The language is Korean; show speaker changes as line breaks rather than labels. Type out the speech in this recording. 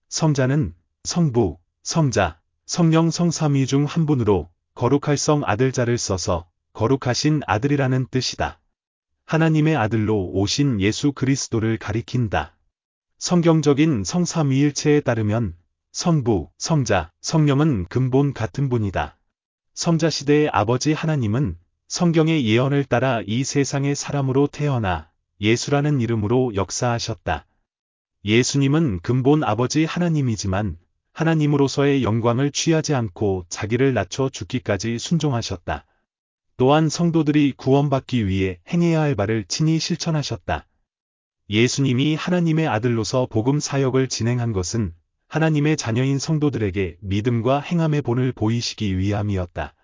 성자는 성부, 성자, 성령 성삼위 중 한 분으로 거룩할 성 아들자를 써서 거룩하신 아들이라는 뜻이다. 하나님의 아들로 오신 예수 그리스도를 가리킨다. 성경적인 성삼위일체에 따르면 성부, 성자, 성령은 근본 같은 분이다. 성자시대의 아버지 하나님은 성경의 예언을 따라 이 세상의 사람으로 태어나 예수라는 이름으로 역사하셨다. 예수님은 근본 아버지 하나님이지만 하나님으로서의 영광을 취하지 않고 자기를 낮춰 죽기까지 순종하셨다. 또한 성도들이 구원받기 위해 행해야 할 바를 친히 실천하셨다. 예수님이 하나님의 아들로서 복음 사역을 진행한 것은 하나님의 자녀인 성도들에게 믿음과 행함의 본을 보이시기 위함이었다.